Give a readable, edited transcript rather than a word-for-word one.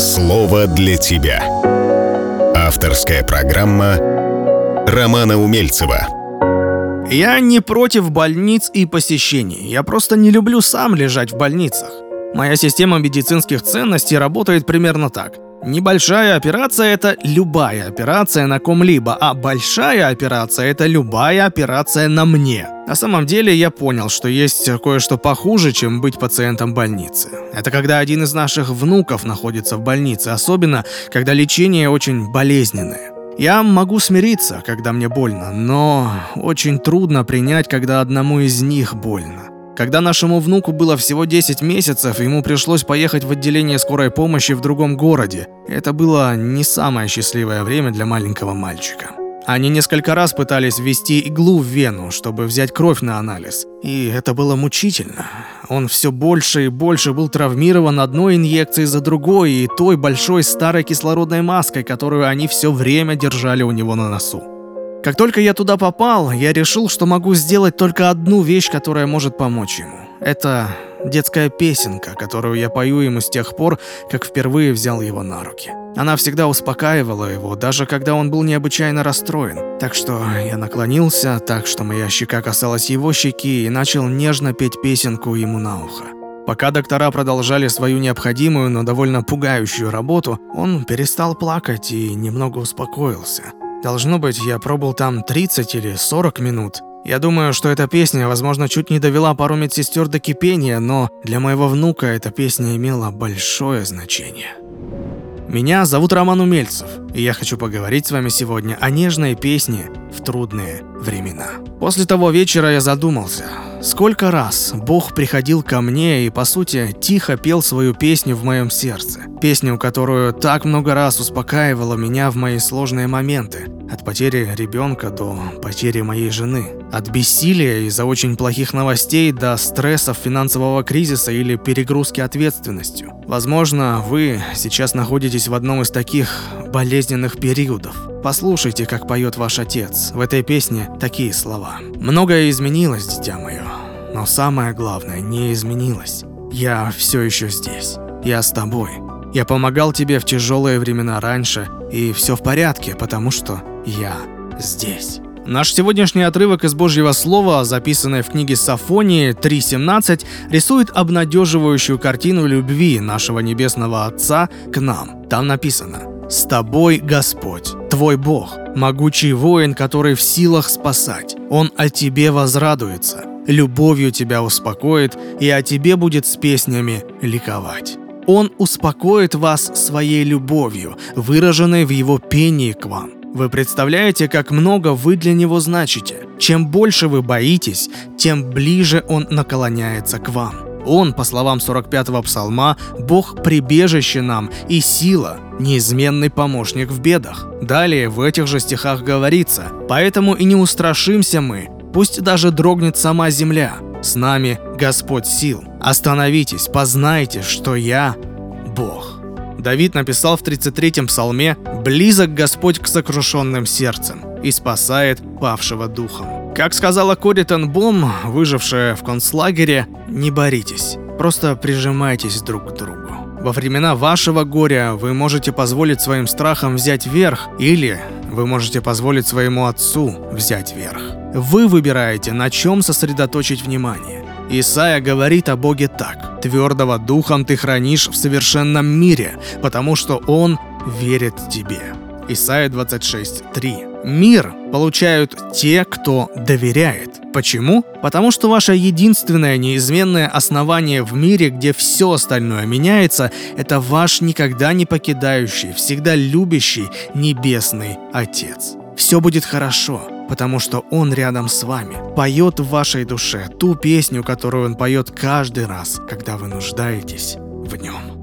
Слово для тебя. Авторская программа Романа Умельцева. Я не против больниц и посещений. Я просто не люблю сам лежать в больницах. Моя система медицинских ценностей работает примерно так. Небольшая операция – это любая операция на ком-либо, а большая операция – это любая операция на мне. На самом деле я понял, что есть кое-что похуже, чем быть пациентом больницы. Это когда один из наших внуков находится в больнице, особенно когда лечение очень болезненное. Я могу смириться, когда мне больно, но очень трудно принять, когда одному из них больно. Когда нашему внуку было всего 10 месяцев, ему пришлось поехать в отделение скорой помощи в другом городе. Это было не самое счастливое время для маленького мальчика. Они несколько раз пытались ввести иглу в вену, чтобы взять кровь на анализ. И это было мучительно. Он все больше и больше был травмирован одной инъекцией за другой и той большой старой кислородной маской, которую они все время держали у него на носу. Как только я туда попал, я решил, что могу сделать только одну вещь, которая может помочь ему. Это детская песенка, которую я пою ему с тех пор, как впервые взял его на руки. Она всегда успокаивала его, даже когда он был необычайно расстроен. Так что я наклонился так, что моя щека касалась его щеки, и начал нежно петь песенку ему на ухо. Пока доктора продолжали свою необходимую, но довольно пугающую работу, он перестал плакать и немного успокоился. Должно быть, я пробыл там 30 или 40 минут. Я думаю, что эта песня, возможно, чуть не довела пару медсестер до кипения, но для моего внука эта песня имела большое значение. Меня зовут Роман Умельцев, и я хочу поговорить с вами сегодня о нежной песне в трудные времена. После того вечера я задумался, сколько раз Бог приходил ко мне и, по сути, тихо пел свою песню в моем сердце. Песню, которую так много раз успокаивала меня в мои сложные моменты. От потери ребенка до потери моей жены. От бессилия из-за очень плохих новостей до стрессов финансового кризиса или перегрузки ответственностью. Возможно, вы сейчас находитесь в одном из таких болезненных периодов. Послушайте, как поет ваш отец. В этой песне такие слова. «Многое изменилось, дитя мое, но самое главное не изменилось. Я все еще здесь. Я с тобой. Я помогал тебе в тяжелые времена раньше, и все в порядке, потому что я здесь». Наш сегодняшний отрывок из Божьего Слова, записанный в книге Софонии 3:17, рисует обнадеживающую картину любви нашего Небесного Отца к нам. Там написано: «С тобой Господь, твой Бог, могучий воин, который в силах спасать. Он о тебе возрадуется, любовью тебя успокоит и о тебе будет с песнями ликовать». Он успокоит вас своей любовью, выраженной в его пении к вам. Вы представляете, как много вы для него значите? Чем больше вы боитесь, тем ближе он наклоняется к вам. Он, по словам 45-го псалма, Бог прибежище нам и сила, неизменный помощник в бедах. Далее в этих же стихах говорится: «Поэтому и не устрашимся мы, пусть даже дрогнет сама земля. С нами Господь сил. Остановитесь, познайте, что я Бог». Давид написал в 33-м псалме: «Близок Господь к сокрушенным сердцем и спасает павшего духом». Как сказала Кори Тен Бом, выжившая в концлагере: «Не боритесь, просто прижимайтесь друг к другу». Во времена вашего горя вы можете позволить своим страхам взять верх, или вы можете позволить своему отцу взять верх. Вы выбираете, на чем сосредоточить внимание. Исайя говорит о Боге так: «Твердого духом ты хранишь в совершенном мире, потому что Он верит тебе». Исайя 26:3. Мир получают те, кто доверяет. Почему? Потому что ваше единственное неизменное основание в мире, где все остальное меняется, это ваш никогда не покидающий, всегда любящий Небесный Отец. Все будет хорошо, потому что Он рядом с вами, поет в вашей душе ту песню, которую Он поет каждый раз, когда вы нуждаетесь в Нем.